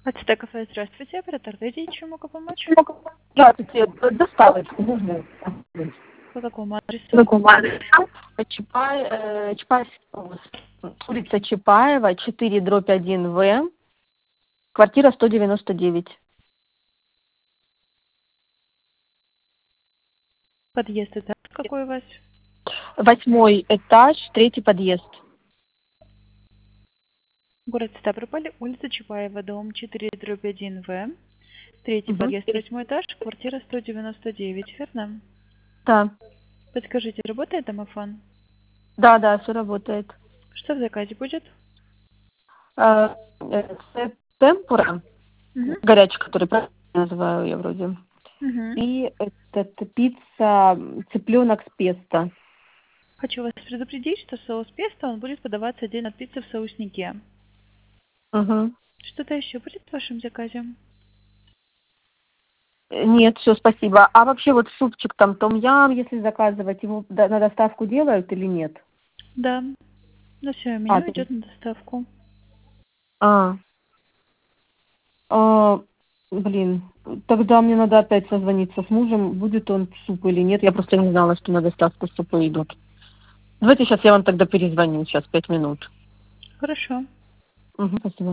АЦТ кафе, здравствуйте, оператор Леди, чем могу помочь? Здравствуйте, доставочку нужно. По какому адресу? По какому адресу? Улица Чапаева, 4/1В, квартира 199. Подъезд этаж какой у вас? 8 этаж, 3 подъезд. Город Ставрополь, улица Чапаева, дом 4/1В, третий Угу. подъезд, 8 этаж, квартира 199, верно? Да, Подскажите, работает домофон? да, все работает. Что в заказе будет? Темпура, Угу. горячий, который правильно называю я вроде. Угу. И пицца цыпленок с песто. Хочу вас предупредить, что соус песто, он будет подаваться отдельно от пиццы в соуснике. Угу. Что-то еще будет в вашем заказе? Нет, все, спасибо. А вообще вот супчик там том-ям, если заказывать, его на доставку делают или нет? Да, но все, А, меню идет на доставку. а, а, блин, тогда мне надо опять созвониться с мужем, будет он суп или нет. Я просто не знала, что на доставку супы идут. Давайте сейчас я вам тогда перезвоню, сейчас 5 минут. Хорошо. Угу, спасибо.